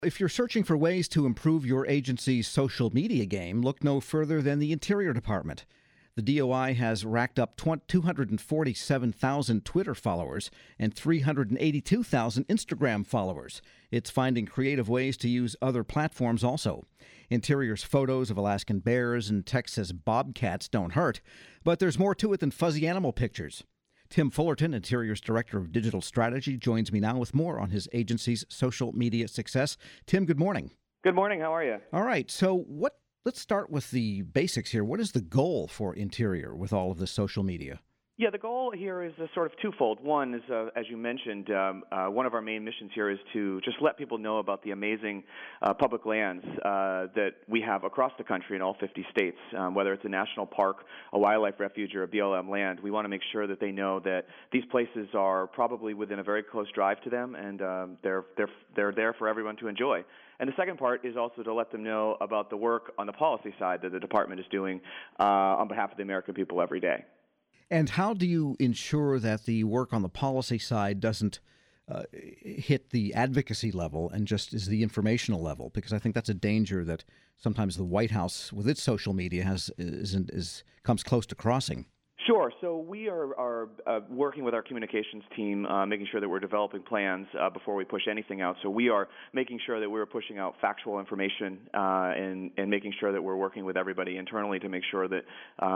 If you're searching for ways to improve your agency's social media game, look no further than the Interior Department. The DOI has racked up 247,000 Twitter followers and 382,000 Instagram followers. It's finding creative ways to use other platforms also. Interior's photos of Alaskan bears and text says bobcats don't hurt, but there's more to it than fuzzy animal pictures. Tim Fullerton, Interior's Director of Digital Strategy, joins me now with more on his agency's social media success. Tim, good morning. Good morning. How are you? All right. So let's start with the basics here. What is the goal for Interior with all of this social media? Yeah, the goal here is sort of twofold. One is, as you mentioned, one of our main missions here is to just let people know about the amazing public lands that we have across the country in all 50 states, whether it's a national park, a wildlife refuge, or a BLM land. We want to make sure that they know that these places are probably within a very close drive to them, and they're there for everyone to enjoy. And the second part is also to let them know about the work on the policy side that the department is doing on behalf of the American people every day. And how do you ensure that the work on the policy side doesn't hit the advocacy level and just is the informational level? Because I think that's a danger that sometimes the White House, with its social media, comes close to crossing. Sure. So we are working with our communications team, making sure that we're developing plans before we push anything out. So we are making sure that we're pushing out factual information and making sure that we're working with everybody internally to make sure that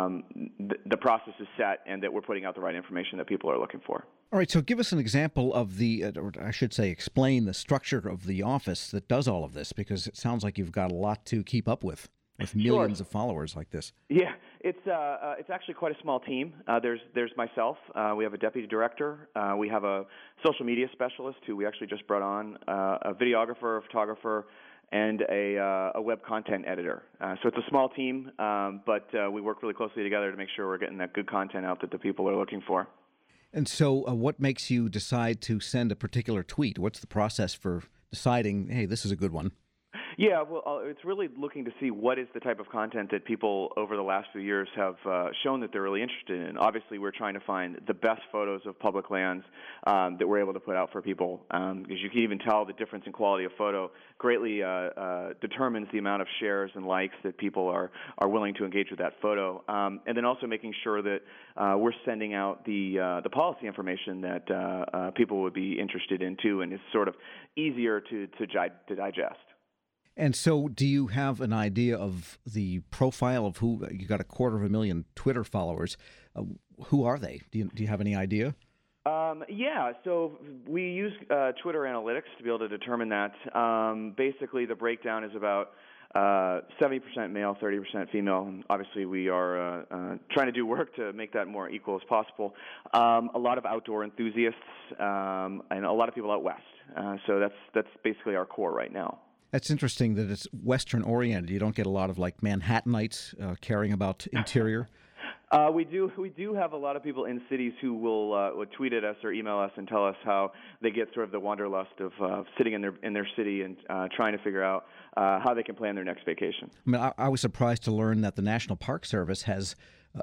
the process is set and that we're putting out the right information that people are looking for. All right. So give us an example of or I should say explain the structure of the office that does all of this, because it sounds like you've got a lot to keep up with millions of followers like this. Yeah. It's actually quite a small team. There's myself. We have a deputy director. We have a social media specialist who we actually just brought on, a videographer, a photographer, and a web content editor. So it's a small team, but we work really closely together to make sure we're getting that good content out that the people are looking for. And so what makes you decide to send a particular tweet? What's the process for deciding, hey, this is a good one? Yeah, well, it's really looking to see what is the type of content that people over the last few years have shown that they're really interested in. Obviously, we're trying to find the best photos of public lands that we're able to put out for people, because you can even tell the difference in quality of photo greatly determines the amount of shares and likes that people are willing to engage with that photo. And then also making sure that we're sending out the policy information that people would be interested in too, and is sort of easier to digest. And so do you have an idea of the profile of who? You got 250,000 Twitter followers. Who are they? Do you have any idea? Yeah, so we use Twitter analytics to be able to determine that. Basically, the breakdown is about 70% male, 30% female. And obviously, we are trying to do work to make that more equal as possible. A lot of outdoor enthusiasts and a lot of people out west. So that's basically our core right now. That's interesting that it's Western-oriented. You don't get a lot of like Manhattanites caring about Interior. We do have a lot of people in cities who will tweet at us or email us and tell us how they get sort of the wanderlust of sitting in their city and trying to figure out how they can plan their next vacation. I mean, I was surprised to learn that the National Park Service has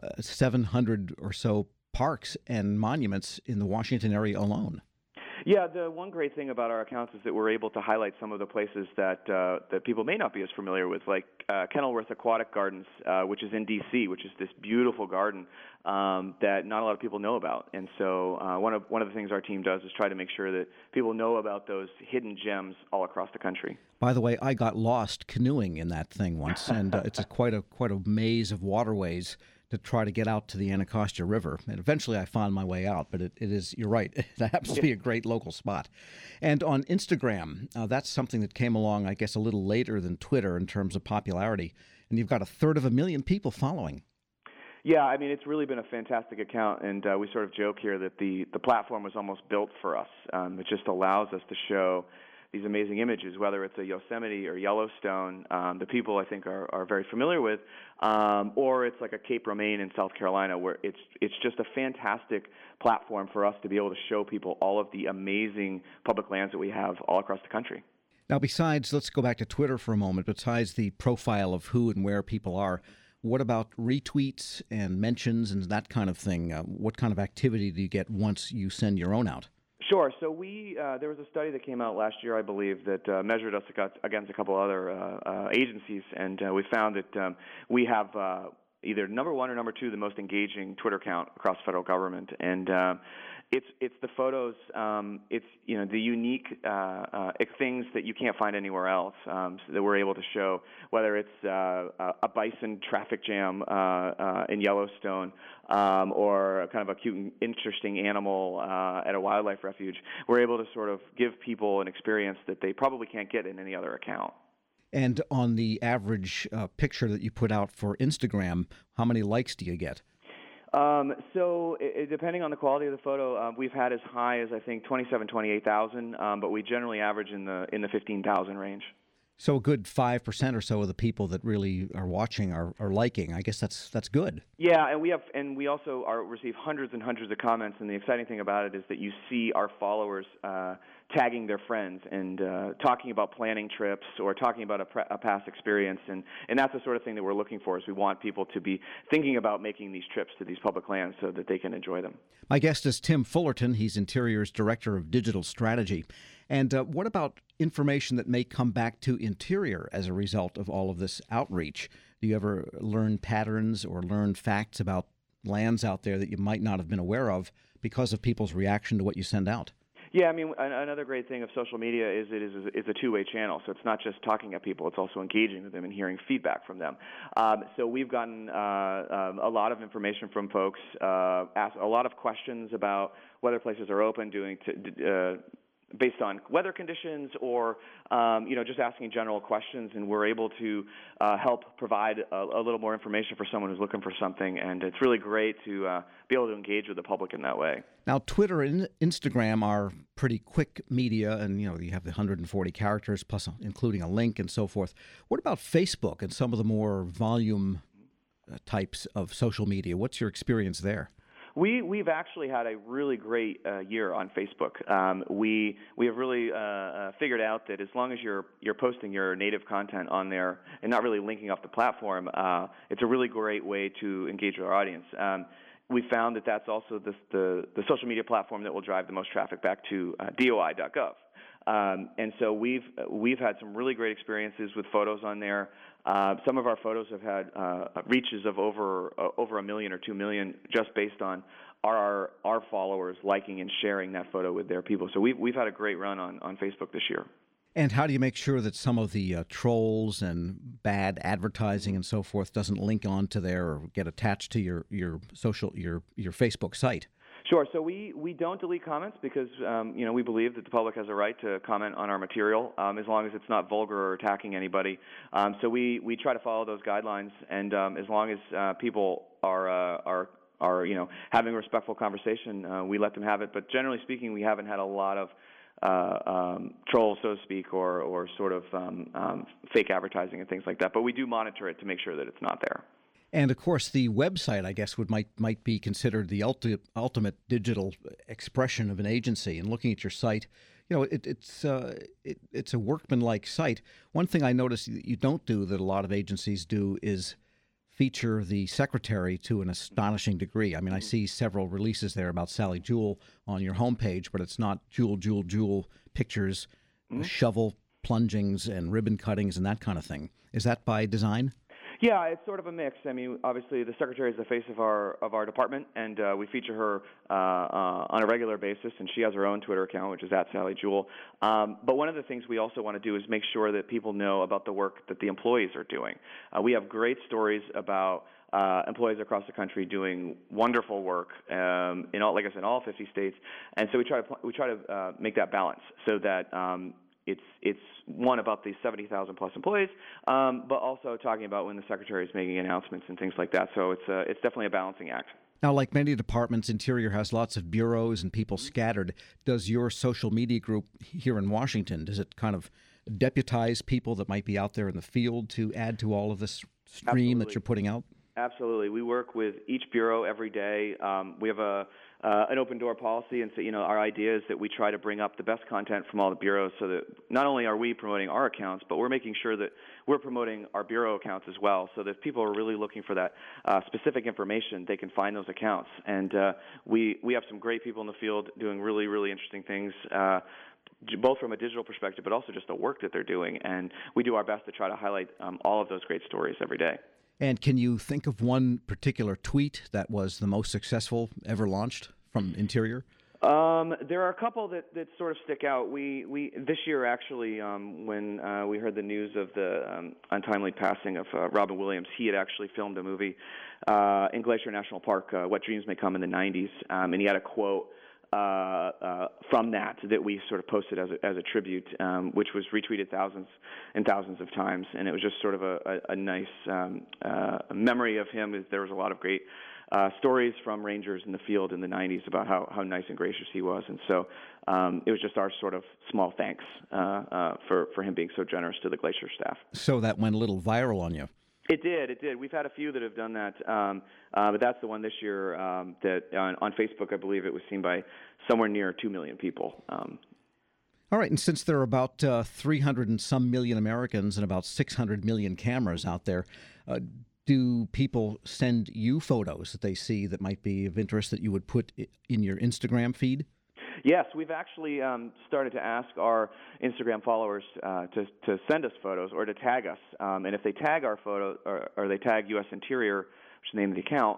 700 or so parks and monuments in the Washington area alone. Yeah, the one great thing about our accounts is that we're able to highlight some of the places that people may not be as familiar with, like Kenilworth Aquatic Gardens, which is in D.C., which is this beautiful garden that not a lot of people know about. And so one of the things our team does is try to make sure that people know about those hidden gems all across the country. By the way, I got lost canoeing in that thing once, and it's quite a maze of waterways to try to get out to the Anacostia River. And eventually I found my way out, but it is, you're right, it happens to be a great local spot. And on Instagram, that's something that came along, I guess, a little later than Twitter in terms of popularity. And you've got 250,000 people following. Yeah, I mean, it's really been a fantastic account, and we sort of joke here that the platform was almost built for us. It just allows us to show these amazing images, whether it's a Yosemite or Yellowstone, the people I think are very familiar with, or it's like a Cape Romaine in South Carolina, where it's just a fantastic platform for us to be able to show people all of the amazing public lands that we have all across the country. Now, besides, let's go back to Twitter for a moment, besides the profile of who and where people are, what about retweets and mentions and that kind of thing? What kind of activity do you get once you send your own out? Sure. So there was a study that came out last year, I believe, that measured us against a couple other agencies, and we found that we have either number one or number two the most engaging Twitter account across the federal government, and it's the photos, it's the unique things that you can't find anywhere else, so that we're able to show, whether it's a bison traffic jam in Yellowstone, or kind of a cute and interesting animal at a wildlife refuge. We're able to sort of give people an experience that they probably can't get in any other account. And on the average picture that you put out for Instagram, how many likes do you get? So depending on the quality of the photo, we've had as high as I think 27, 28,000, but we generally average in the 15,000 range. So a good 5% or so of the people that really are watching are liking. I guess that's good. Yeah, and we also receive hundreds and hundreds of comments. And the exciting thing about it is that you see our followers tagging their friends and talking about planning trips or talking about a past experience. And that's the sort of thing that we're looking for. Is we want people to be thinking about making these trips to these public lands so that they can enjoy them. My guest is Tim Fullerton. He's Interior's Director of Digital Strategy. And what about information that may come back to Interior as a result of all of this outreach? Do you ever learn patterns or learn facts about lands out there that you might not have been aware of because of people's reaction to what you send out? Yeah, I mean, another great thing of social media is it's a two-way channel. So it's not just talking at people; it's also engaging with them and hearing feedback from them. So we've gotten a lot of information from folks, asked a lot of questions about whether places are open, based on weather conditions, or just asking general questions, and we're able to help provide a little more information for someone who's looking for something, and it's really great to be able to engage with the public in that way. Now, Twitter and Instagram are pretty quick media, and you have the 140 characters plus including a link and so forth. What about Facebook and some of the more volume types of social media? What's your experience there? We've actually had a really great year on Facebook. We have really figured out that as long as you're posting your native content on there and not really linking off the platform, it's a really great way to engage with our audience. We found that that's also the social media platform that will drive the most traffic back to DOI.gov. And so we've had some really great experiences with photos on there. Some of our photos have had reaches of over 1 million or 2 million just based on our followers liking and sharing that photo with their people. So we've had a great run on Facebook this year. And how do you make sure that some of the trolls and bad advertising and so forth doesn't link onto there or get attached to your Facebook site? Sure. So we don't delete comments because we believe that the public has a right to comment on our material as long as it's not vulgar or attacking anybody. So we try to follow those guidelines, and as long as people are having a respectful conversation, we let them have it. But generally speaking, we haven't had a lot of trolls, so to speak, or sort of fake advertising and things like that. But we do monitor it to make sure that it's not there. And of course, the website, I guess, might be considered the ultimate digital expression of an agency. And looking at your site, it's a workmanlike site. One thing I noticed you don't do that a lot of agencies do is feature the secretary to an astonishing degree. I mean, I see several releases there about Sally Jewell on your homepage, but it's not Jewel pictures, shovel plungings and ribbon cuttings and that kind of thing. Is that by design? Yeah, it's sort of a mix. I mean, obviously, the secretary is the face of our department, and we feature her on a regular basis, and she has her own Twitter account, which is @SallyJewell. But one of the things we also want to do is make sure that people know about the work that the employees are doing. We have great stories about employees across the country doing wonderful work in all 50 states, and so we try to make that balance so that it's one about the 70,000 plus employees, but also talking about when the secretary is making announcements and things like that. So it's definitely a balancing act. Now, like many departments, Interior has lots of bureaus and people scattered. Does your social media group here in Washington, does it kind of deputize people that might be out there in the field to add to all of this stream that you're putting out? Absolutely. We work with each bureau every day. We have a an open door policy, and so our idea is that we try to bring up the best content from all the bureaus, so that not only are we promoting our accounts, but we're making sure that we're promoting our bureau accounts as well, so that if people are really looking for that specific information, they can find those accounts. And we have some great people in the field doing really, really interesting things, both from a digital perspective, but also just the work that they're doing. And we do our best to try to highlight all of those great stories every day. And can you think of one particular tweet that was the most successful ever launched from Interior? There are a couple that sort of stick out. We this year actually, when we heard the news of the untimely passing of Robin Williams, he had actually filmed a movie in Glacier National Park, What Dreams May Come in the 90s, and he had a quote from that we sort of posted as a tribute, which was retweeted thousands and thousands of times, and it was just sort of a nice memory of him. There was a lot of great stories from rangers in the field in the 90s about how nice and gracious he was, and so it was just our sort of small thanks for him being so generous to the Glacier staff. So that went a little viral on you. It did. We've had a few that have done that, but that's the one this year that on Facebook, I believe it was seen by somewhere near 2 million people. All right, and since there are about 300 and some million Americans and about 600 million cameras out there, do people send you photos that they see that might be of interest that you would put in your Instagram feed? Yes, we've actually started to ask our Instagram followers to send us photos or to tag us. And if they tag our photo or they tag U.S. Interior, which is the name of the account,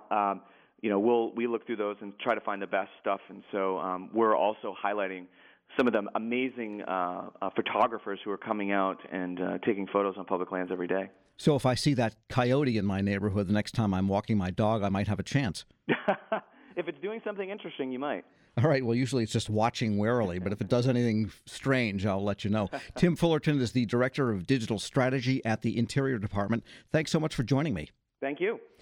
we look through those and try to find the best stuff. And so we're also highlighting some of the amazing photographers who are coming out and taking photos on public lands every day. So if I see that coyote in my neighborhood the next time I'm walking my dog, I might have a chance. If it's doing something interesting, you might. All right. Well, usually it's just watching warily, but if it does anything strange, I'll let you know. Tim Fullerton is the Director of Digital Strategy at the Interior Department. Thanks so much for joining me. Thank you.